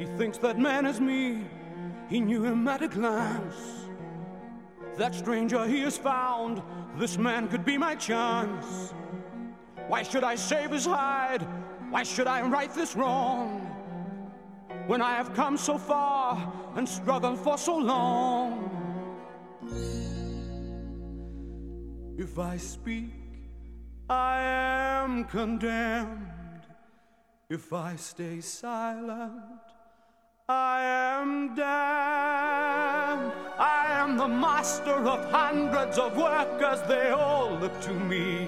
He thinks that man is me, he knew him at a glance. That stranger he has found, this man could be my chance. Why should I shave his hide? Why should I right this wrong? When I have come so far and struggled for so long. If I speak, I am condemned. If I stay silent, I am damned. I am the master of hundreds of workers, they all look to me.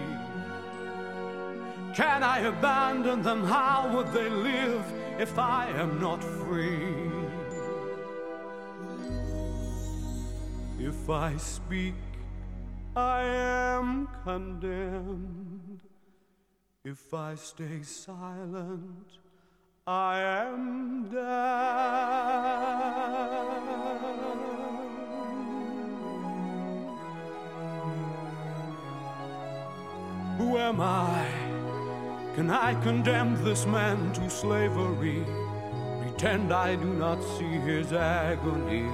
Can I abandon them? How would they live if I am not free? If I speak, I am condemned. If I stay silent, I am damned. Who am I? Can I condemn this man to slavery? Pretend I do not see his agony.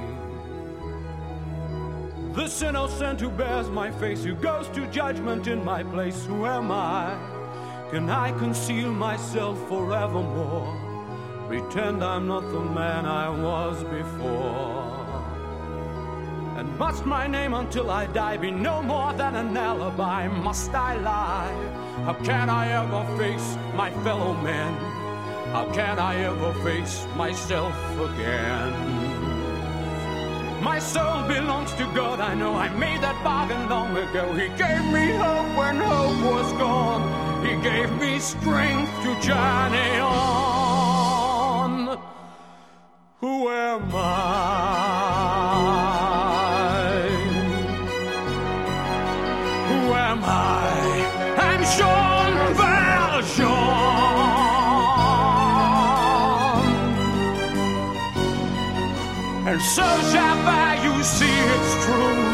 This innocent who bears my face, who goes to judgment in my place, who am I? Can I conceal myself forevermore? Pretend I'm not the man I was before. And must my name until I die be no more than an alibi? Must I lie? How can I ever face my fellow men? How can I ever face myself again? My soul belongs to God, I know. I made that bargain long ago. He gave me hope when hope was gone. He gave me strength to journey on. Who am I? Who am I? I'm Jean Valjean. And so, Jaffa, you see it's true.